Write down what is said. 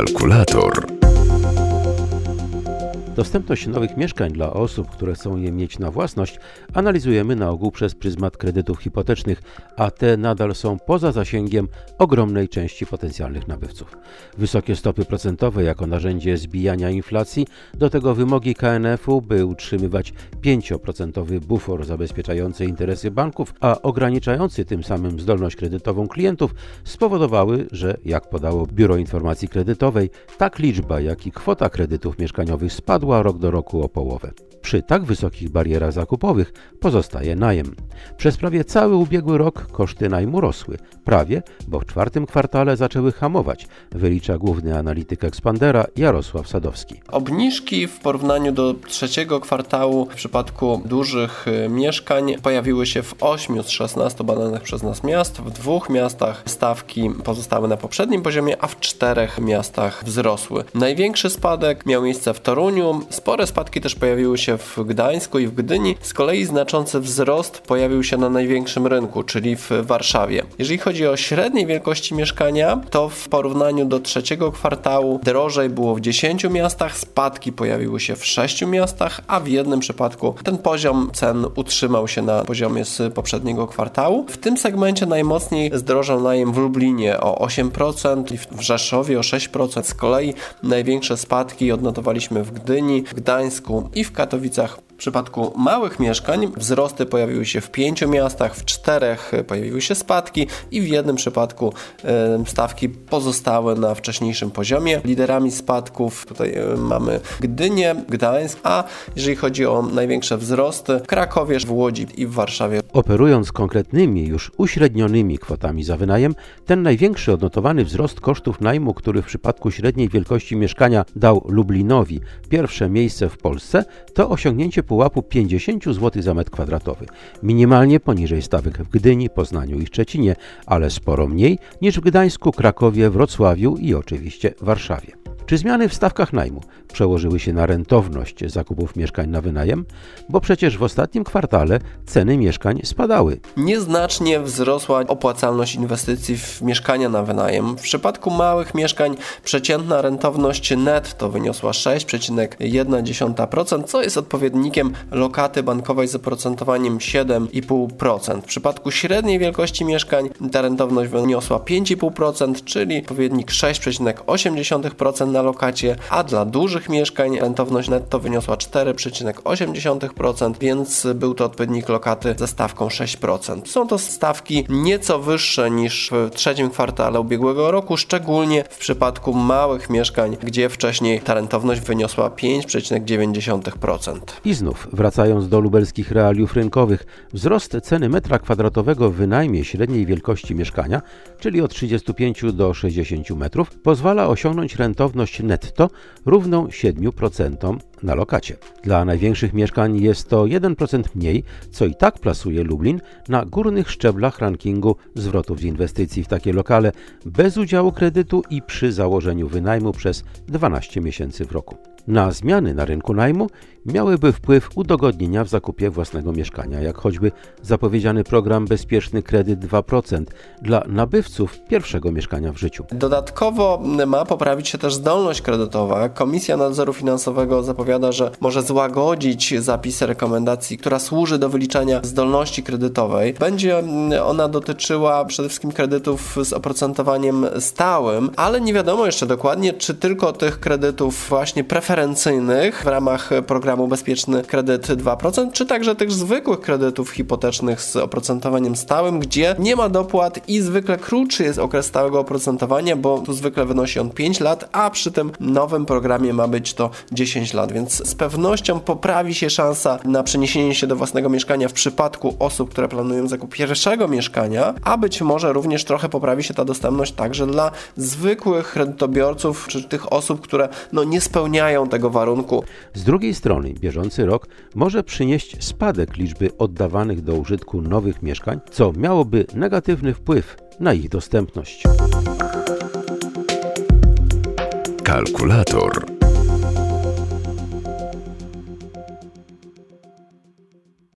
Kalkulator. Dostępność nowych mieszkań dla osób, które chcą je mieć na własność, analizujemy na ogół przez pryzmat kredytów hipotecznych, a te nadal są poza zasięgiem ogromnej części potencjalnych nabywców. Wysokie stopy procentowe jako narzędzie zbijania inflacji, do tego wymogi KNF-u, by utrzymywać 5% bufor zabezpieczający interesy banków, a ograniczający tym samym zdolność kredytową klientów, spowodowały, że, jak podało Biuro Informacji Kredytowej, tak liczba, jak i kwota kredytów mieszkaniowych spadła rok do roku o połowę. Przy tak wysokich barierach zakupowych pozostaje najem. Przez prawie cały ubiegły rok koszty najmu rosły. Prawie, bo w czwartym kwartale zaczęły hamować, wylicza główny analityk Expandera Jarosław Sadowski. Obniżki w porównaniu do trzeciego kwartału w przypadku dużych mieszkań pojawiły się w 8 z 16 badanych przez nas miast. W 2 miastach stawki pozostały na poprzednim poziomie, a w 4 miastach wzrosły. Największy spadek miał miejsce w Toruniu. Spore spadki też pojawiły się w Gdańsku i w Gdyni. Z kolei znaczący wzrost pojawił się na największym rynku, czyli w Warszawie. Jeżeli chodzi o średniej wielkości mieszkania, to w porównaniu do trzeciego kwartału drożej było w 10 miastach, spadki pojawiły się w 6 miastach, a w jednym przypadku ten poziom cen utrzymał się na poziomie z poprzedniego kwartału. W tym segmencie najmocniej zdrożał najem w Lublinie o 8% i w Rzeszowie o 6%. Z kolei największe spadki odnotowaliśmy w Gdyni, w Gdańsku i w Katowicach. W przypadku małych mieszkań wzrosty pojawiły się w 5 miastach, w 4 pojawiły się spadki i w jednym przypadku stawki pozostały na wcześniejszym poziomie. Liderami spadków tutaj mamy Gdynię, Gdańsk, a jeżeli chodzi o największe wzrosty w Krakowie, w Łodzi i w Warszawie. Operując konkretnymi, już uśrednionymi kwotami za wynajem, ten największy odnotowany wzrost kosztów najmu, który w przypadku średniej wielkości mieszkania dał Lublinowi pierwsze miejsce w Polsce, to osiągnięcie pułapu 50 zł za metr kwadratowy. Minimalnie poniżej stawek w Gdyni, Poznaniu i Szczecinie, ale sporo mniej niż w Gdańsku, Krakowie, Wrocławiu i oczywiście Warszawie. Czy zmiany w stawkach najmu przełożyły się na rentowność zakupów mieszkań na wynajem? Bo przecież w ostatnim kwartale ceny mieszkań spadały. Nieznacznie wzrosła opłacalność inwestycji w mieszkania na wynajem. W przypadku małych mieszkań przeciętna rentowność netto wyniosła 6,1%, co jest odpowiednikiem lokaty bankowej z oprocentowaniem 7,5%. W przypadku średniej wielkości mieszkań ta rentowność wyniosła 5,5%, czyli odpowiednik 6,8% na lokacie, a dla dużych mieszkań rentowność netto wyniosła 4,8%, więc był to odpowiednik lokaty ze stawką 6%. Są to stawki nieco wyższe niż w trzecim kwartale ubiegłego roku, szczególnie w przypadku małych mieszkań, gdzie wcześniej ta rentowność wyniosła 5,9%. I znów, wracając do lubelskich realiów rynkowych, wzrost ceny metra kwadratowego w wynajmie średniej wielkości mieszkania, czyli od 35 do 60 metrów, pozwala osiągnąć rentowność netto równą 7% na lokacie. Dla największych mieszkań jest to 1% mniej, co i tak plasuje Lublin na górnych szczeblach rankingu zwrotów z inwestycji w takie lokale bez udziału kredytu i przy założeniu wynajmu przez 12 miesięcy w roku. Na zmiany na rynku najmu miałyby wpływ udogodnienia w zakupie własnego mieszkania, jak choćby zapowiedziany program Bezpieczny Kredyt 2% dla nabywców pierwszego mieszkania w życiu. Dodatkowo ma poprawić się też zdolność kredytowa. Komisja Nadzoru Finansowego zapowiada, że może złagodzić zapisy rekomendacji, która służy do wyliczania zdolności kredytowej. Będzie ona dotyczyła przede wszystkim kredytów z oprocentowaniem stałym, ale nie wiadomo jeszcze dokładnie, czy tylko tych kredytów właśnie preferencyjnych w ramach programu Bezpieczny Kredyt 2%, czy także tych zwykłych kredytów hipotecznych z oprocentowaniem stałym, gdzie nie ma dopłat i zwykle krótszy jest okres stałego oprocentowania, bo tu zwykle wynosi on 5 lat, a przy tym nowym programie ma być to 10 lat, więc z pewnością poprawi się szansa na przeniesienie się do własnego mieszkania w przypadku osób, które planują zakup pierwszego mieszkania, a być może również trochę poprawi się ta dostępność także dla zwykłych kredytobiorców, czy tych osób, które nie spełniają tego warunku. Z drugiej strony bieżący rok może przynieść spadek liczby oddawanych do użytku nowych mieszkań, co miałoby negatywny wpływ na ich dostępność. Kalkulator.